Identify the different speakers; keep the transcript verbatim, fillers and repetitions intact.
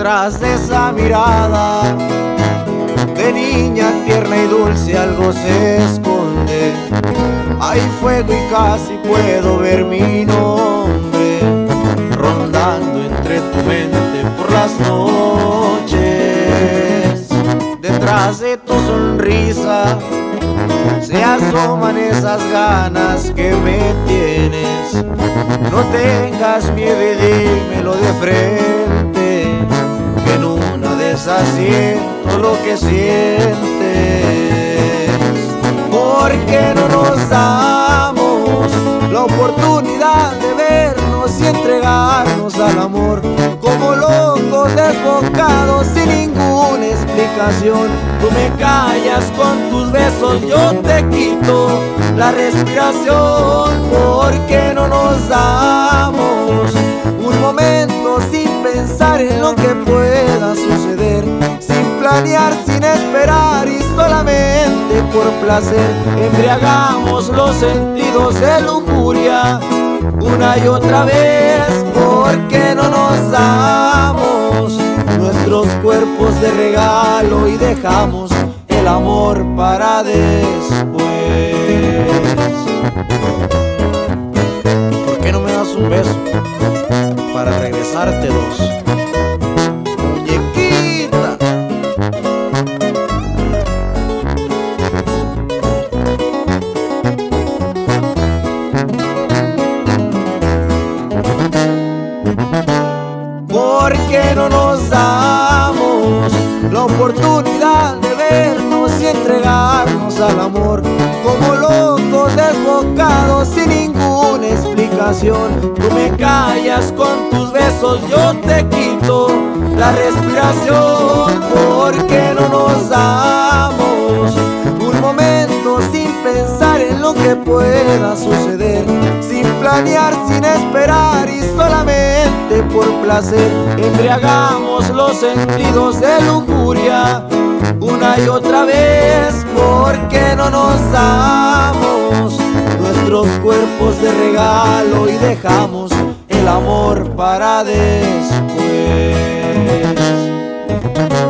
Speaker 1: Detrás de esa mirada de niña tierna y dulce algo se esconde. Hay fuego y casi puedo ver mi nombre rondando entre tu mente por las noches. Detrás de tu sonrisa se asoman esas ganas que me tienes. No tengas miedo y dímelo de frente, que en una de esas siento lo que sientes. ¿Por qué no nos damos la oportunidad de vernos y entregarnos al amor como locos desbocados sin ninguna explicación? Tú me callas con tus besos, yo te quito la respiración. ¿Por qué no nos damos un momento sin pensar en lo que pueda suceder? Sin planear, sin esperar y solamente por placer embriagamos los sentidos de lujuria una y otra vez. ¿Por qué no nos damos nuestros cuerpos de regalo y dejamos el amor para después? ¿Por qué no me das un beso para regresarte dos? Muñequita. ¿Por qué no nos damos la oportunidad de vernos y entregarnos al amor como locos desbocados sin ninguna explicación? Tú me callas con tus besos, yo te quito la respiración. ¿Por qué no nos damos un momento sin pensar en lo que pueda suceder? Sin planear, sin esperar y solamente por placer embriagamos los sentidos de lujuria una y otra vez. ¿Por qué no nos damos nuestros cuerpos de regalo y dejamos el amor para después?